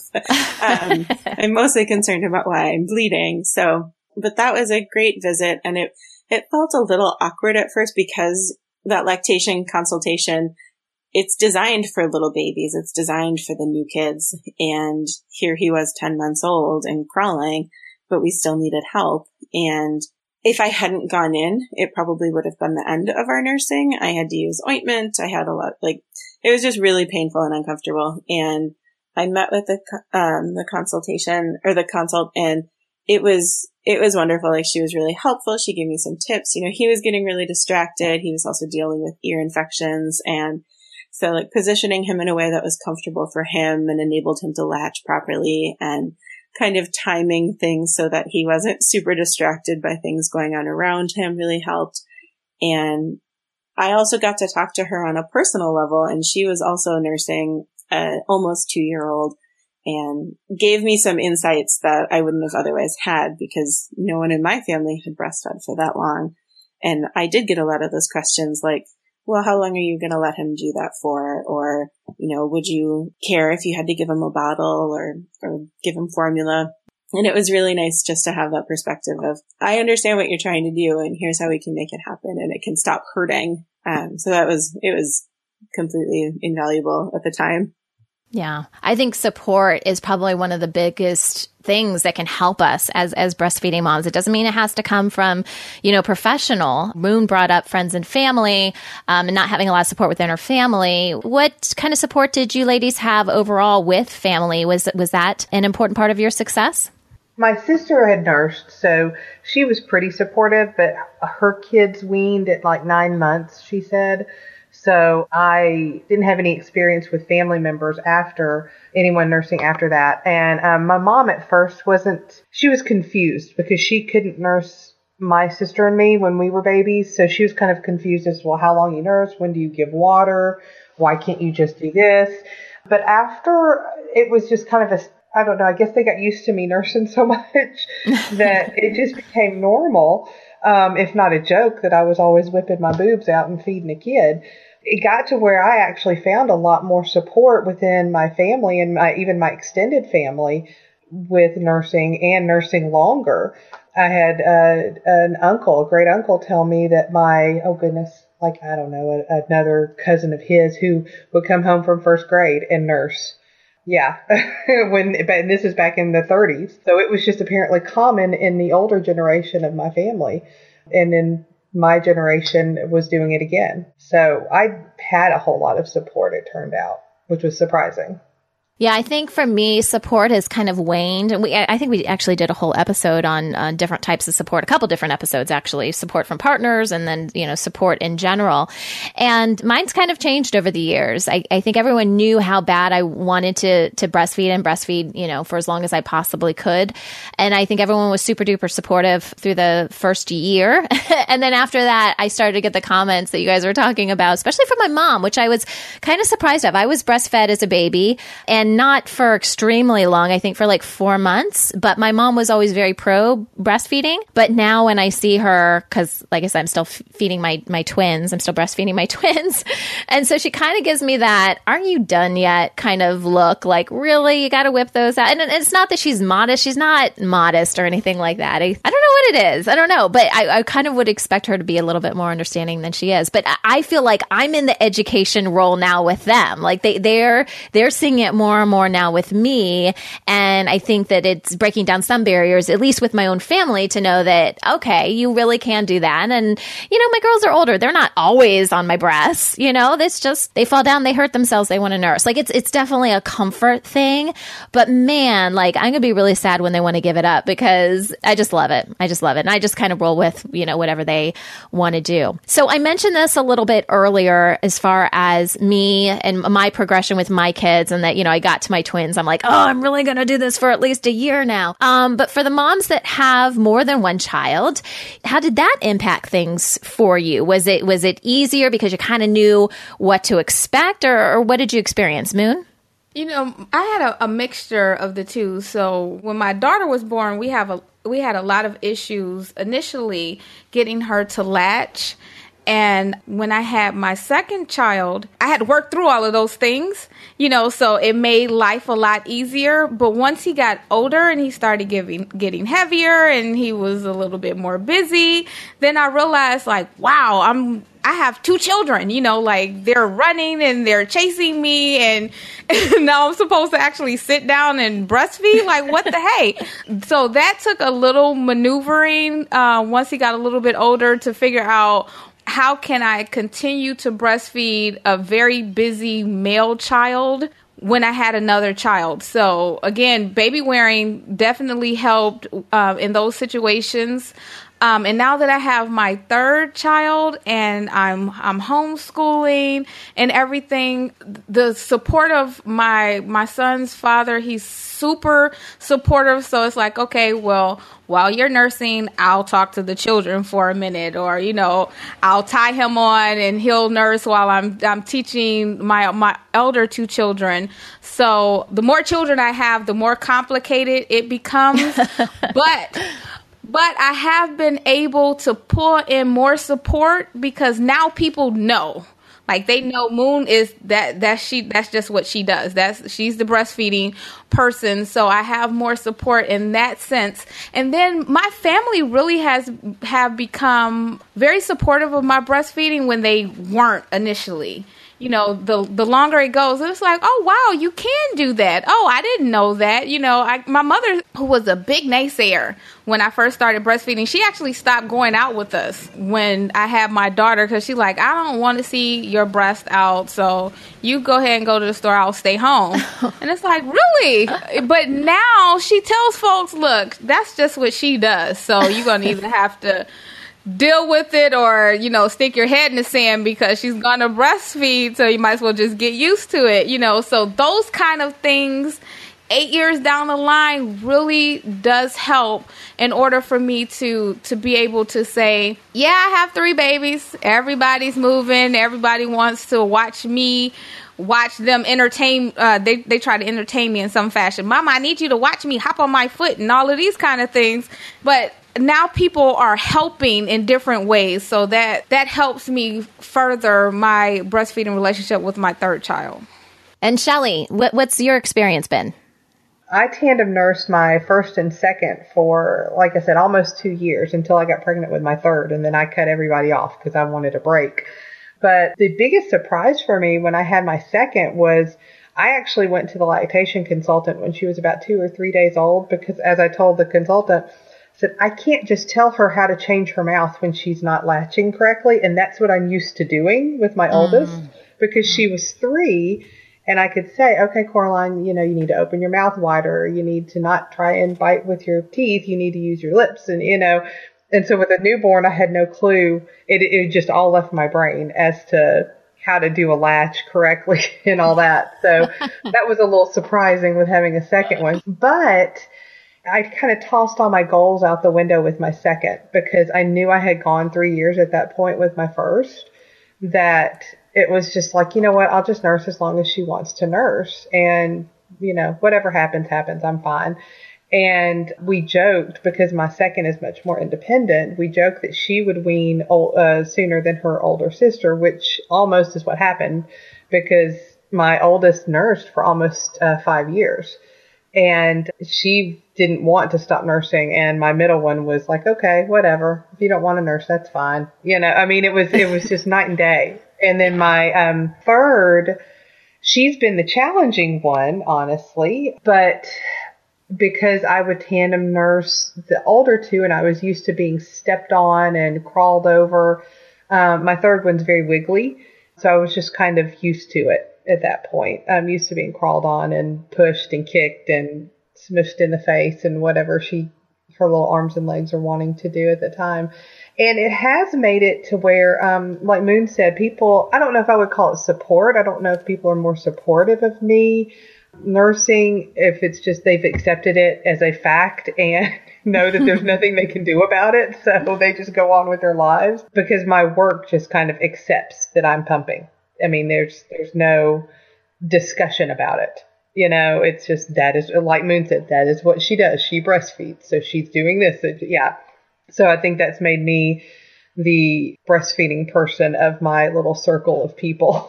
Um, I'm mostly concerned about why I'm bleeding. So, but that was a great visit. And it, it felt a little awkward at first because that lactation consultation, it's designed for little babies. It's designed for the new kids. And here he was ten months old and crawling, but we still needed help. And if I hadn't gone in, it probably would have been the end of our nursing. I had to use ointment. I had a lot, like, it was just really painful and uncomfortable. And I met with the, um, the consultation or the consult, and it was, it was wonderful. Like, she was really helpful. She gave me some tips. You know, he was getting really distracted. He was also dealing with ear infections. And so like positioning him in a way that was comfortable for him and enabled him to latch properly, and kind of timing things so that he wasn't super distracted by things going on around him really helped. And I also got to talk to her on a personal level, and she was also nursing an almost two year old, and gave me some insights that I wouldn't have otherwise had because no one in my family had breastfed for that long. And I did get a lot of those questions like, well, how long are you going to let him do that for? Or, you know, would you care if you had to give him a bottle or, or give him formula? And it was really nice just to have that perspective of, I understand what you're trying to do, and here's how we can make it happen, and it can stop hurting. Um, so that was, it was completely invaluable at the time. Yeah. I think support is probably one of the biggest things that can help us as, as breastfeeding moms. It doesn't mean it has to come from, you know, professional. Moon brought up friends and family, um, and not having a lot of support within her family. What kind of support did you ladies have overall with family? Was, was that an important part of your success? My sister had nursed, so she was pretty supportive, but her kids weaned at like nine months, she said. So I didn't have any experience with family members after anyone nursing after that. And um, my mom at first wasn't, she was confused because she couldn't nurse my sister and me when we were babies. So she was kind of confused as to, well, how long you nurse? When do you give water? Why can't you just do this? But after, it was just kind of a, I don't know, I guess they got used to me nursing so much that it just became normal, um, if not a joke, that I was always whipping my boobs out and feeding a kid. It got to where I actually found a lot more support within my family and my, even my extended family with nursing and nursing longer. I had uh, an uncle, a great uncle, tell me that my, oh goodness, like, I don't know, a, another cousin of his who would come home from first grade and nurse Yeah, when and this is back in the thirties. So it was just apparently common in the older generation of my family. And then my generation was doing it again. So I had a whole lot of support, it turned out, which was surprising. Yeah, I think for me, support has kind of waned. And we, I think we actually did a whole episode on uh, different types of support, a couple different episodes, actually, support from partners and then, you know, support in general. And mine's kind of changed over the years. I, I think everyone knew how bad I wanted to, to breastfeed and breastfeed, you know, for as long as I possibly could. And I think everyone was super duper supportive through the first year. And then after that, I started to get the comments that you guys were talking about, especially from my mom, which I was kind of surprised of. I was breastfed as a baby and not for extremely long, I think for like four months, but my mom was always very pro breastfeeding. But now when I see her, because like I said, I'm still f- feeding my, my twins, I'm still breastfeeding my twins. And so she kind of gives me that, aren't you done yet kind of look, like, really, you got to whip those out. And it's not that she's modest. She's not modest or anything like that. I, I don't know what it is. I don't know. But I, I kind of would expect her to be a little bit more understanding than she is. But I feel like I'm in the education role now with them. Like they, they're, they're seeing it more and more now with me. And I think that it's breaking down some barriers, at least with my own family, to know that, okay, you really can do that. And, you know, my girls are older. They're not always on my breasts. You know, it's just, they fall down, they hurt themselves, they want to nurse. Like it's, it's definitely a comfort thing. But man, like I'm going to be really sad when they want to give it up because I just love it. I just love it. And I just kind of roll with, you know, whatever they want to do. So I mentioned this a little bit earlier as far as me and my progression with my kids and that, you know, I got to my twins. I'm like, oh, I'm really going to do this for at least a year now. Um, but for the moms that have more than one child, how did that impact things for you? Was it, was it easier because you kind of knew what to expect or, or what did you experience, Moon? You know, I had a, a mixture of the two. So when my daughter was born, we have a, we had a lot of issues initially getting her to latch. And when I had my second child, I had worked through all of those things, you know, so it made life a lot easier. But once he got older and he started giving, getting heavier and he was a little bit more busy, then I realized like, wow, I'm, I have two children, you know, like they're running and they're chasing me and, and now I'm supposed to actually sit down and breastfeed. Like, what the hey? So that took a little maneuvering uh, once he got a little bit older to figure out how can I continue to breastfeed a very busy male child when I had another child. So again, baby wearing definitely helped uh, in those situations. Um, and now that I have my third child and I'm I'm homeschooling and everything, the support of my my son's father, he's super supportive. So it's like, okay, well, while you're nursing, I'll talk to the children for a minute, or you know, I'll tie him on and he'll nurse while I'm I'm teaching my my elder two children. So the more children I have, the more complicated it becomes. but But I have been able to pull in more support because now people know. Like they know Moon is that that she that's just what she does. That's she's the breastfeeding person. So I have more support in that sense. And then my family really has have become very supportive of my breastfeeding when they weren't initially. You know, the the longer it goes, it's like, oh, wow, you can do that. Oh, I didn't know that. You know, I, my mother, who was a big naysayer when I first started breastfeeding, she actually stopped going out with us when I had my daughter because she's like, I don't want to see your breast out. So you go ahead and go to the store. I'll stay home. And it's like, really? But now she tells folks, look, that's just what she does. So you're going to either have to deal with it or, you know, stick your head in the sand because she's going to breastfeed. So you might as well just get used to it, you know. So those kind of things, eight years down the line, really does help in order for me to to be able to say, yeah, I have three babies. Everybody's moving. Everybody wants to watch me. Watch them entertain. Uh, they they try to entertain me in some fashion. Mama, I need you to watch me hop on my foot and all of these kind of things. But now people are helping in different ways, so that that helps me further my breastfeeding relationship with my third child. And Shelly, what, what's your experience been? I tandem nursed my first and second for, like I said, almost two years until I got pregnant with my third, and then I cut everybody off because I wanted a break. But the biggest surprise for me when I had my second was I actually went to the lactation consultant when she was about two or three days old because, as I told the consultant, I said, I can't just tell her how to change her mouth when she's not latching correctly. And that's what I'm used to doing with my mm. oldest because mm. she was three. And I could say, okay, Coraline, you know, you need to open your mouth wider. You need to not try and bite with your teeth. You need to use your lips. And, you know, and so with a newborn, I had no clue. It, it just all left my brain as to how to do a latch correctly and all that. So that was a little surprising with having a second one. But I kind of tossed all my goals out the window with my second because I knew I had gone three years at that point with my first, that it was just like, you know what, I'll just nurse as long as she wants to nurse. And, you know, whatever happens, happens. I'm fine. And we joked because my second is much more independent. We joked that she would wean uh, sooner than her older sister, which almost is what happened because my oldest nursed for almost uh, five years. And she didn't want to stop nursing. And my middle one was like, okay, whatever. If you don't want to nurse, that's fine. You know, I mean, it was, it was just night and day. And then my um, third, she's been the challenging one, honestly, but because I would tandem nurse the older two and I was used to being stepped on and crawled over, um, my third one's very wiggly. So I was just kind of used to it at that point. I'm used to being crawled on and pushed and kicked and smushed in the face and whatever she, her little arms and legs are wanting to do at the time. And it has made it to where, um, like Moon said, people, I don't know if I would call it support. I don't know if people are more supportive of me nursing, if it's just they've accepted it as a fact and know that there's nothing they can do about it. So they just go on with their lives because my work just kind of accepts that I'm pumping. I mean, there's, there's no discussion about it. You know, it's just, that is, like Moon said, that is what she does. She breastfeeds. So she's doing this. So, yeah. So I think that's made me the breastfeeding person of my little circle of people.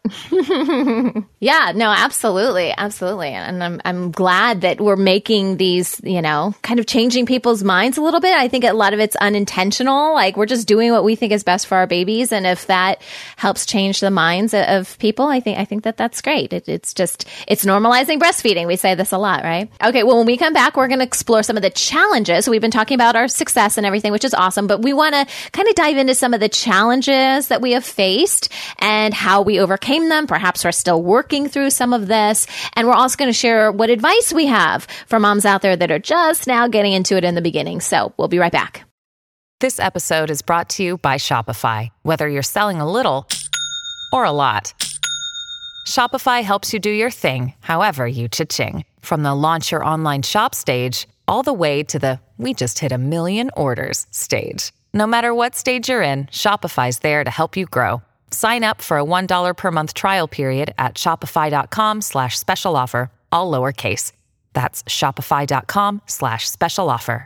Yeah, no, absolutely. Absolutely. And I'm, I'm glad that we're making these, you know, kind of changing people's minds a little bit. I think a lot of it's unintentional. Like we're just doing what we think is best for our babies. And if that helps change the minds of people, I think, I think that that's great. It, it's just, it's normalizing breastfeeding. We say this a lot, right? Okay. Well, when we come back, we're going to explore some of the challenges. We've been talking about our success and everything, which is awesome, but we want to kind of dive into some of the challenges that we have faced and how we overcame them. Perhaps we're still working through some of this. And we're also going to share what advice we have for moms out there that are just now getting into it in the beginning. So we'll be right back. This episode is brought to you by Shopify. Whether you're selling a little or a lot, Shopify helps you do your thing, however you cha-ching. From the launch your online shop stage, all the way to the we just hit a million orders stage. No matter what stage you're in, Shopify's there to help you grow. Sign up for a one dollar per month trial period at shopify.com slash special offer, all lowercase. That's shopify.com slash special offer.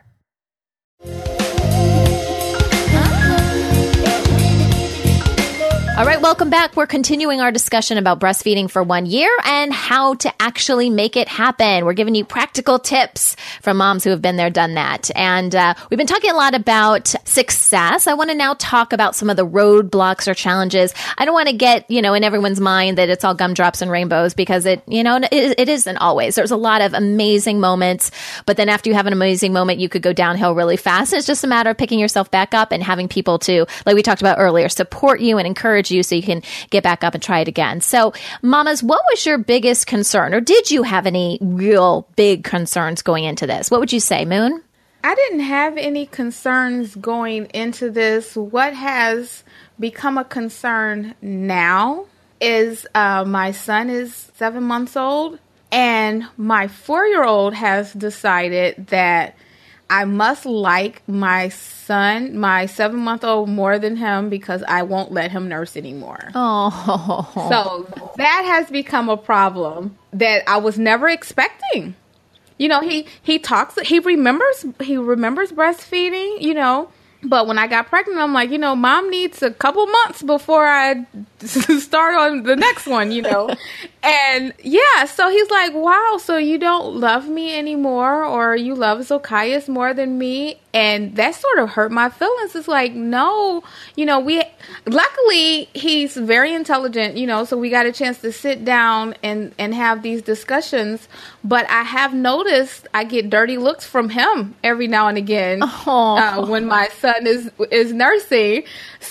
All right, welcome back. We're continuing our discussion about breastfeeding for one year and how to actually make it happen. We're giving you practical tips from moms who have been there, done that. And uh, we've been talking a lot about success. I want to now talk about some of the roadblocks or challenges. I don't want to get, you know, in everyone's mind that it's all gumdrops and rainbows because it, you know, it, it isn't always. There's a lot of amazing moments, but then after you have an amazing moment, you could go downhill really fast. It's just a matter of picking yourself back up and having people to, like we talked about earlier, support you and encourage you so you can get back up and try it again. So, mamas, what was your biggest concern, or did you have any real big concerns going into this? What would you say, Moon? I didn't have any concerns going into this. What has become a concern now is uh, my son is seven months old, and my four-year-old has decided that I must like my son, my seven-month-old, more than him because I won't let him nurse anymore. Oh. So that has become a problem that I was never expecting. You know, he, he talks, he remembers, he remembers breastfeeding, you know, but when I got pregnant, I'm like, you know, mom needs a couple months before I start on the next one, you know. And yeah, so he's like, wow, so you don't love me anymore, or you love Zochias more than me? And that sort of hurt my feelings. It's like, no, you know, we, luckily, he's very intelligent, you know, so we got a chance to sit down and, and have these discussions. But I have noticed I get dirty looks from him every now and again uh, when my son is is nursing.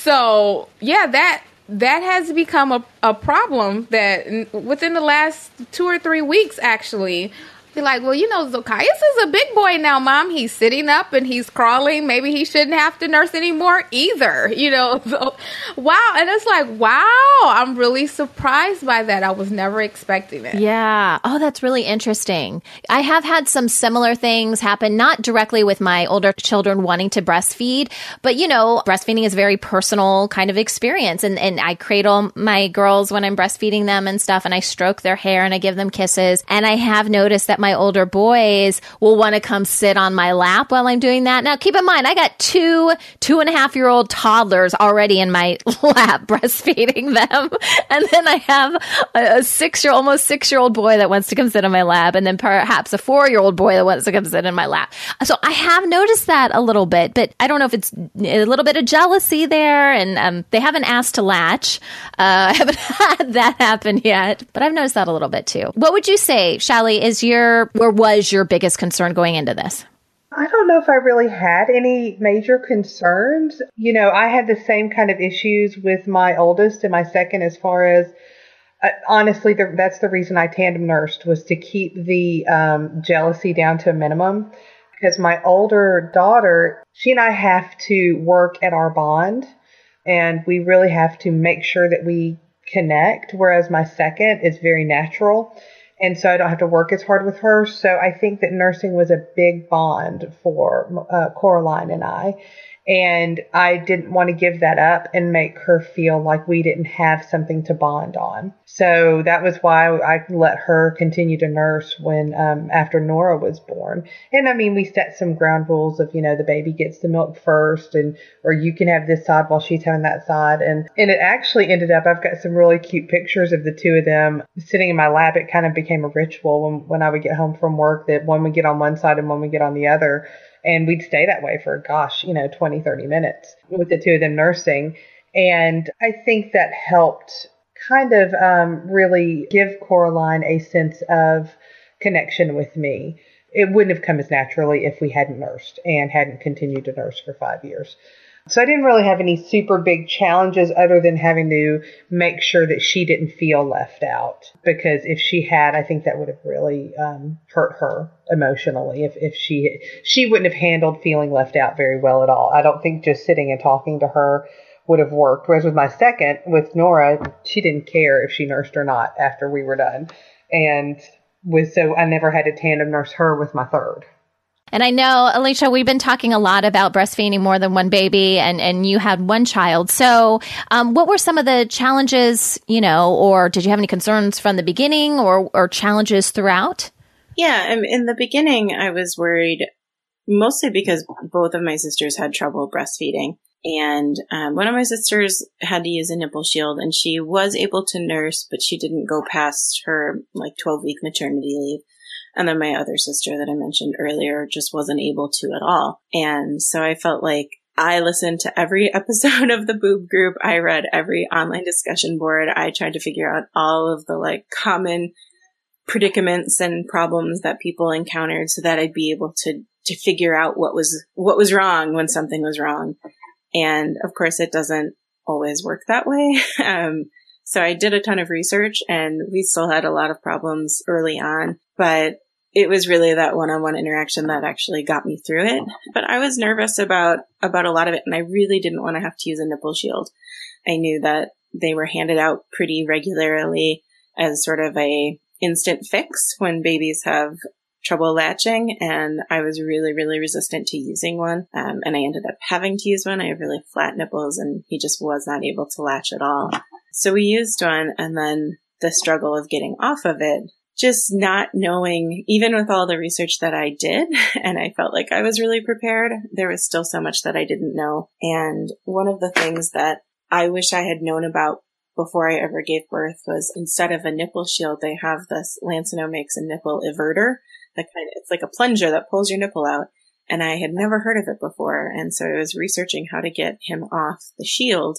So, yeah, that that has become a, a problem that within the last two or three weeks, actually. Be like, well, you know, Zochias is a big boy now, Mom. He's sitting up and he's crawling. Maybe he shouldn't have to nurse anymore either, you know. So, wow. And it's like, wow, I'm really surprised by that. I was never expecting it. Yeah. Oh, that's really interesting. I have had some similar things happen, not directly with my older children wanting to breastfeed, but, you know, breastfeeding is a very personal kind of experience. And, and I cradle my girls when I'm breastfeeding them and stuff, and I stroke their hair and I give them kisses. And I have noticed that my older boys will want to come sit on my lap while I'm doing that. Now, keep in mind, I got two two and a half year old toddlers already in my lap breastfeeding them. And then I have a, a six year, almost six year old boy that wants to come sit on my lap. And then perhaps a four year old boy that wants to come sit in my lap. So I have noticed that a little bit, but I don't know if it's a little bit of jealousy there. And um, they haven't asked to latch. Uh, I haven't had that happen yet, but I've noticed that a little bit too. What would you say, Shelly, is your or was your biggest concern going into this? I don't know if I really had any major concerns. You know, I had the same kind of issues with my oldest and my second as far as, uh, honestly, the, that's the reason I tandem nursed, was to keep the um, jealousy down to a minimum. Because my older daughter, she and I have to work at our bond, and we really have to make sure that we connect, whereas my second is very natural. And so I don't have to work as hard with her. So I think that nursing was a big bond for uh, Coraline and I. And I didn't want to give that up and make her feel like we didn't have something to bond on. So that was why I let her continue to nurse when, um, after Nora was born. And I mean, we set some ground rules of, you know, the baby gets the milk first, and, or you can have this side while she's having that side. And, and it actually ended up, I've got some really cute pictures of the two of them sitting in my lap. It kind of became a ritual when, when I would get home from work, that one would get on one side and one would get on the other. And we'd stay that way for, gosh, you know, twenty, thirty minutes with the two of them nursing. And I think that helped kind of um, really give Coraline a sense of connection with me. It wouldn't have come as naturally if we hadn't nursed and hadn't continued to nurse for five years. So I didn't really have any super big challenges other than having to make sure that she didn't feel left out. Because if she had, I think that would have really um, hurt her emotionally. If, if she she wouldn't have handled feeling left out very well at all. I don't think just sitting and talking to her would have worked. Whereas with my second, with Nora, she didn't care if she nursed or not after we were done. And with so I never had to tandem nurse her with my third. And I know, Alicia, we've been talking a lot about breastfeeding more than one baby, and, and you had one child. So um, what were some of the challenges, you know, or did you have any concerns from the beginning, or, or challenges throughout? Yeah, in the beginning, I was worried mostly because both of my sisters had trouble breastfeeding. And um, one of my sisters had to use a nipple shield, and she was able to nurse, but she didn't go past her like twelve-week maternity leave. And then my other sister that I mentioned earlier just wasn't able to at all. And so I felt like I listened to every episode of the Boob Group. I read every online discussion board. I tried to figure out all of the like common predicaments and problems that people encountered so that I'd be able to, to figure out what was, what was wrong when something was wrong. And of course it doesn't always work that way. um, So I did a ton of research, and we still had a lot of problems early on, but it was really that one-on-one interaction that actually got me through it. But I was nervous about, about a lot of it, and I really didn't want to have to use a nipple shield. I knew that they were handed out pretty regularly as sort of a instant fix when babies have trouble latching, and I was really, really resistant to using one. Um, and I ended up having to use one. I have really flat nipples, and he just was not able to latch at all. So we used one, and then the struggle of getting off of it, just not knowing, even with all the research that I did, and I felt like I was really prepared, there was still so much that I didn't know. And one of the things that I wish I had known about before I ever gave birth was, instead of a nipple shield, they have this, Lancino makes a nipple everter. That kind of, it's like a plunger that pulls your nipple out. And I had never heard of it before. And so I was researching how to get him off the shield.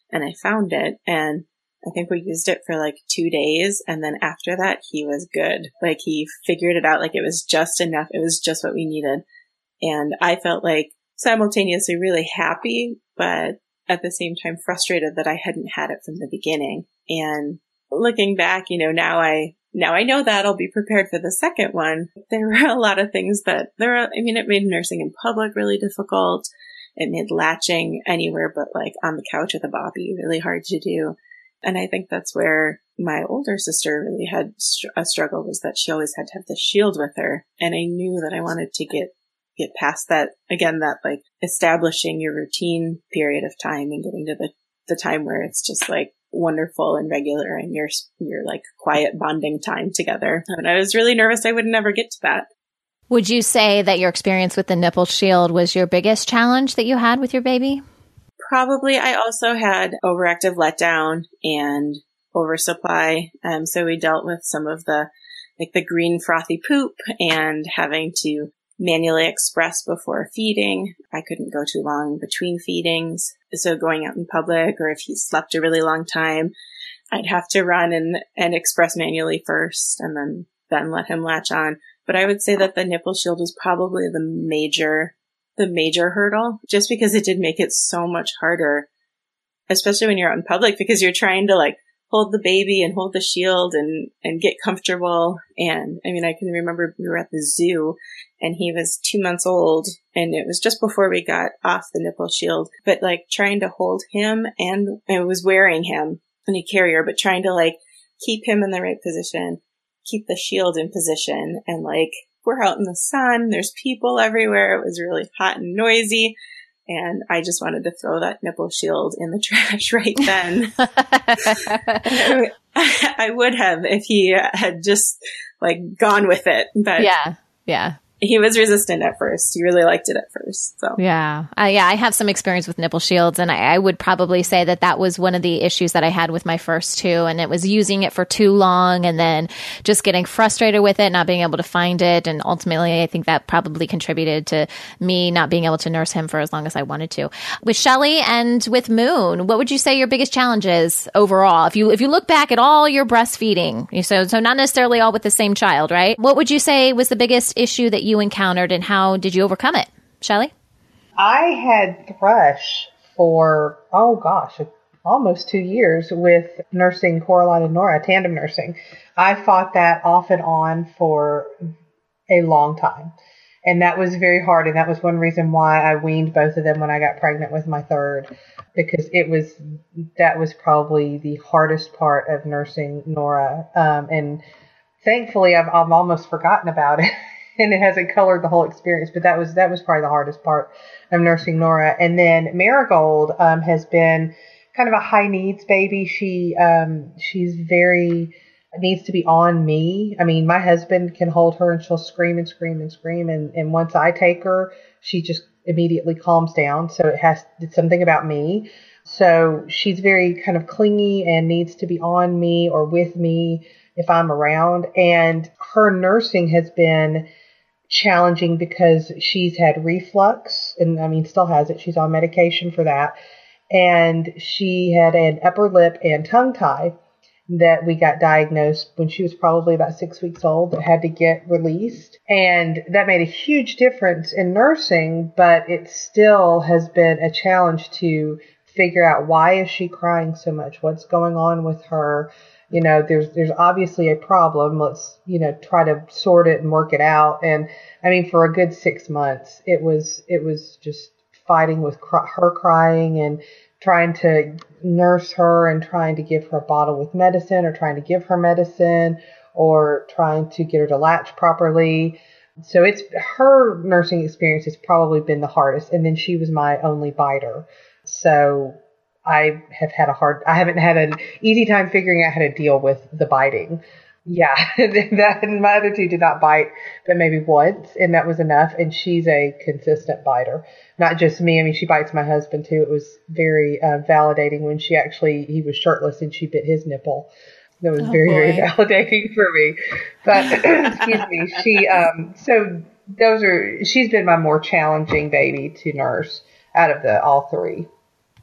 and I found it, and I think we used it for like two days. And then after that, he was good. Like he figured it out. Like it was just enough. It was just what we needed. And I felt like simultaneously really happy, but at the same time frustrated that I hadn't had it from the beginning. And looking back, you know, now I, now I know that I'll be prepared for the second one. There were a lot of things that there are, I mean, it made nursing in public really difficult. It made latching anywhere but like on the couch with a Bobby really hard to do. And I think that's where my older sister really had a struggle, was that she always had to have the shield with her. And I knew that I wanted to get, get past that, again, that like establishing your routine period of time and getting to the, the time where it's just like wonderful and regular and your, your like quiet bonding time together. And I was really nervous I would never get to that. Would you say that your experience with the nipple shield was your biggest challenge that you had with your baby? Probably. I also had overactive letdown and oversupply. Um, so we dealt with some of the, like the green frothy poop and having to manually express before feeding. I couldn't go too long between feedings. So going out in public, or if he slept a really long time, I'd have to run and, and express manually first and then, then let him latch on. But I would say that the nipple shield was probably the major the major hurdle, just because it did make it so much harder, especially when you're out in public, because you're trying to like hold the baby and hold the shield and, and get comfortable. And I mean, I can remember we were at the zoo and he was two months old and it was just before we got off the nipple shield, but like trying to hold him, and I was wearing him in a carrier, but trying to like keep him in the right position, keep the shield in position, and like, we're out in the sun, there's people everywhere, it was really hot and noisy, and I just wanted to throw that nipple shield in the trash right then. I, I would have if he had just like gone with it, but yeah, yeah. He was resistant at first. He really liked it at first. So yeah, uh, yeah. I have some experience with nipple shields, and I, I would probably say that that was one of the issues that I had with my first two, and it was using it for too long, and then just getting frustrated with it, not being able to find it, and ultimately, I think that probably contributed to me not being able to nurse him for as long as I wanted to. With Shelly and with Moon, what would you say your biggest challenge is overall? If you if you look back at all your breastfeeding, so so not necessarily all with the same child, right? What would you say was the biggest issue that you encountered, and how did you overcome it? Shelly? I had thrush for, oh gosh, almost two years with nursing Coraline and Nora, tandem nursing. I fought that off and on for a long time. And that was very hard. And that was one reason why I weaned both of them when I got pregnant with my third, because it was, that was probably the hardest part of nursing Nora. Um, and thankfully I've, I've almost forgotten about it. And it hasn't colored the whole experience, but that was that was probably the hardest part of nursing Nora. And then Marigold um, has been kind of a high needs baby. She um, she's very needs to be on me. I mean, my husband can hold her and she'll scream and scream and scream, and, and once I take her, she just immediately calms down. So it has it's something about me. So she's very kind of clingy and needs to be on me or with me if I'm around. And her nursing has been challenging because she's had reflux, and I mean still has it. She's on medication for that, and she had an upper lip and tongue tie that we got diagnosed when she was probably about six weeks old that had to get released, and that made a huge difference in nursing, but it still has been a challenge to figure out, why is she crying so much? What's going on with her? You know, there's there's obviously a problem. Let's, you know, try to sort it and work it out. And I mean, for a good six months, it was it was just fighting with cr- her crying and trying to nurse her and trying to give her a bottle with medicine, or trying to give her medicine, or trying to get her to latch properly. So it's her nursing experience has probably been the hardest. And then she was my only biter. So I have had a hard, I haven't had an easy time figuring out how to deal with the biting. Yeah, that, my other two did not bite, but maybe once, and that was enough. And she's a consistent biter, not just me. I mean, she bites my husband too. It was very uh, validating when she actually, he was shirtless and she bit his nipple. That was oh, very, boy. very validating for me. But excuse me, she, um, so those are, she's been my more challenging baby to nurse out of the all three.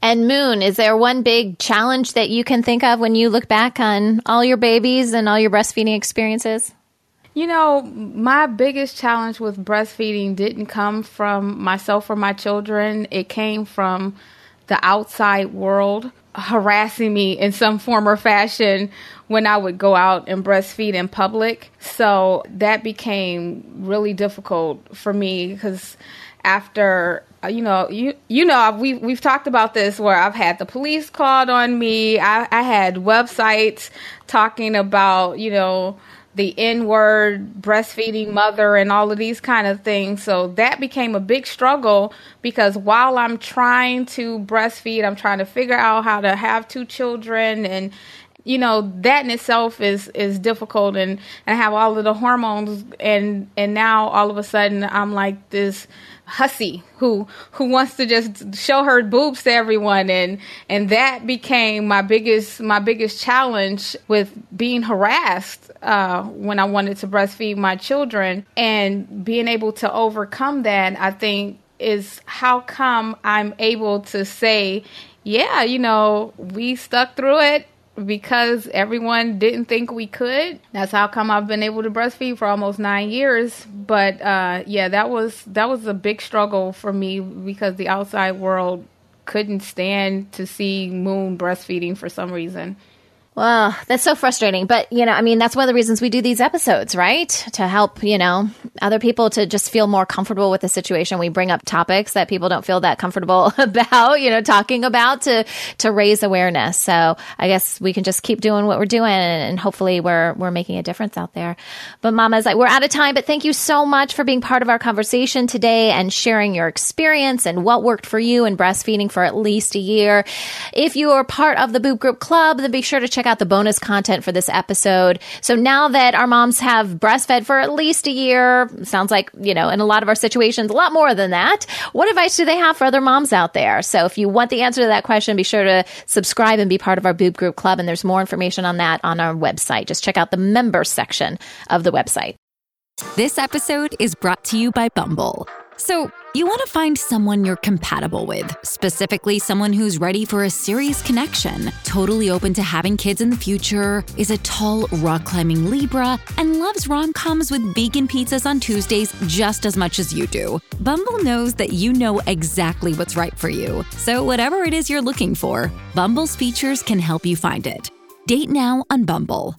And Moon, is there one big challenge that you can think of when you look back on all your babies and all your breastfeeding experiences? You know, my biggest challenge with breastfeeding didn't come from myself or my children. It came from the outside world harassing me in some form or fashion when I would go out and breastfeed in public. So that became really difficult for me because after, you know, you you know, we we've talked about this where I've had the police called on me. I, I had websites talking about, you know, the N-word, breastfeeding mother, and all of these kind of things. So that became a big struggle because while I'm trying to breastfeed, I'm trying to figure out how to have two children, and you know, that in itself is is difficult, and, and I have all of the hormones, and and now all of a sudden I'm like this hussy who who wants to just show her boobs to everyone, and and that became my biggest my biggest challenge with being harassed uh, when I wanted to breastfeed my children, and being able to overcome that, I think, is how come I'm able to say, yeah, you know, we stuck through it because everyone didn't think we could. That's how come I've been able to breastfeed for almost nine years. But uh, yeah, that was that was a big struggle for me because the outside world couldn't stand to see Moon breastfeeding for some reason. Well, that's so frustrating. But, you know, I mean, that's one of the reasons we do these episodes, right? To help, you know, other people to just feel more comfortable with the situation. We bring up topics that people don't feel that comfortable about, you know, talking about to to raise awareness. So I guess we can just keep doing what we're doing, and hopefully we're we're making a difference out there. But mamas, we're out of time, but thank you so much for being part of our conversation today and sharing your experience and what worked for you in breastfeeding for at least a year. If you are part of the Boob Group Club, then be sure to check out the bonus content for this episode. So now that our moms have breastfed for at least a year, sounds like, you know, in a lot of our situations, a lot more than that, what advice do they have for other moms out there? So if you want the answer to that question, be sure to subscribe and be part of our Boob Group Club. And there's more information on that on our website. Just check out the members section of the website. This episode is brought to you by Bumble. So, you want to find someone you're compatible with, specifically someone who's ready for a serious connection, totally open to having kids in the future, is a tall, rock-climbing Libra, and loves rom-coms with vegan pizzas on Tuesdays just as much as you do. Bumble knows that you know exactly what's right for you. So whatever it is you're looking for, Bumble's features can help you find it. Date now on Bumble.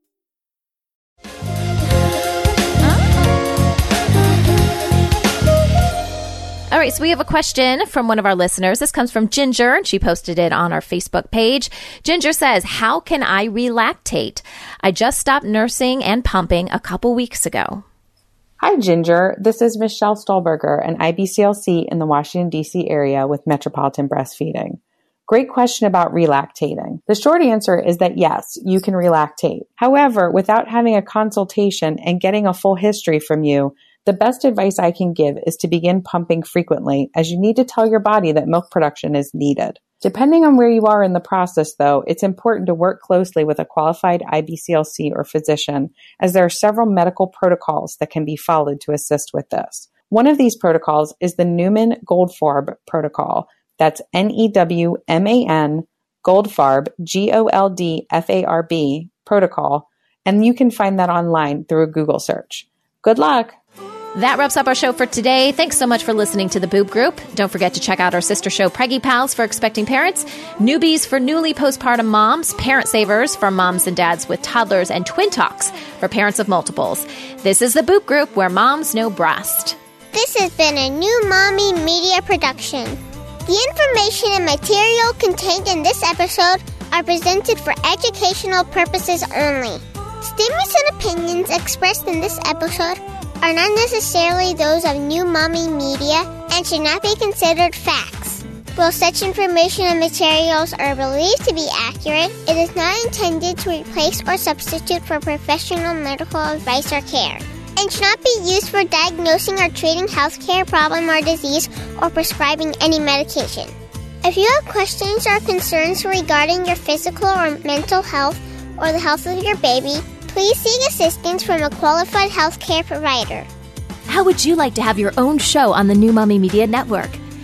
All right, so we have a question from one of our listeners. This comes from Ginger, and she posted it on our Facebook page. Ginger says, how can I relactate? I just stopped nursing and pumping a couple weeks ago. Hi, Ginger. This is Michelle Stolberger, an I B C L C in the Washington, D C area with Metropolitan Breastfeeding. Great question about relactating. The short answer is that yes, you can relactate. However, without having a consultation and getting a full history from you, the best advice I can give is to begin pumping frequently, as you need to tell your body that milk production is needed. Depending on where you are in the process, though, it's important to work closely with a qualified I B C L C or physician, as there are several medical protocols that can be followed to assist with this. One of these protocols is the Newman-Goldfarb protocol. That's N E W M A N, Goldfarb, G O L D F A R B protocol, and you can find that online through a Google search. Good luck! That wraps up our show for today. Thanks so much for listening to the Boob Group. Don't forget to check out our sister show, Preggy Pals, for expecting parents, Newbies for newly postpartum moms, Parent Savers for moms and dads with toddlers, and Twin Talks for parents of multiples. This is the Boob Group, where moms know breast. This has been a New Mommy Media production. The information and material contained in this episode are presented for educational purposes only. Statements and opinions expressed in this episode are not necessarily those of New Mommy Media and should not be considered facts. While such information and materials are believed to be accurate, it is not intended to replace or substitute for professional medical advice or care, and should not be used for diagnosing or treating healthcare problem or disease or prescribing any medication. If you have questions or concerns regarding your physical or mental health or the health of your baby, please seek assistance from a qualified healthcare provider. How would you like to have your own show on the New Mommy Media Network?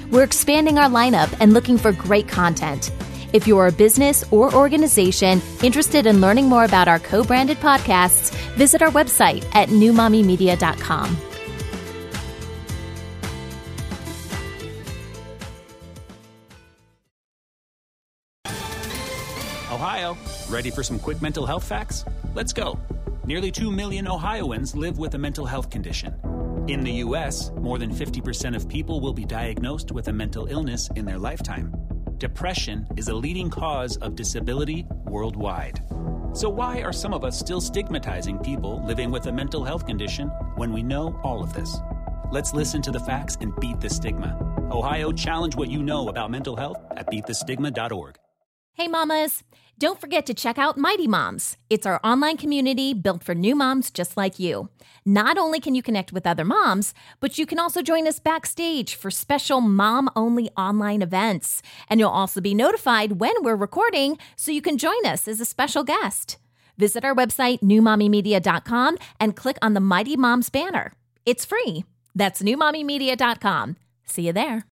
We're expanding our lineup and looking for great content. If you're a business or organization interested in learning more about our co-branded podcasts, visit our website at new mommy media dot com. Ohio, ready for some quick mental health facts? Let's go. Nearly two million Ohioans live with a mental health condition. In the U S, more than fifty percent of people will be diagnosed with a mental illness in their lifetime. Depression is a leading cause of disability worldwide. So why are some of us still stigmatizing people living with a mental health condition when we know all of this? Let's listen to the facts and beat the stigma. Ohio, challenge what you know about mental health at beat the stigma dot org. Hey mamas, don't forget to check out Mighty Moms. It's our online community built for new moms just like you. Not only can you connect with other moms, but you can also join us backstage for special mom-only online events. And you'll also be notified when we're recording so you can join us as a special guest. Visit our website, new mommy media dot com, and click on the Mighty Moms banner. It's free. That's new mommy media dot com. See you there.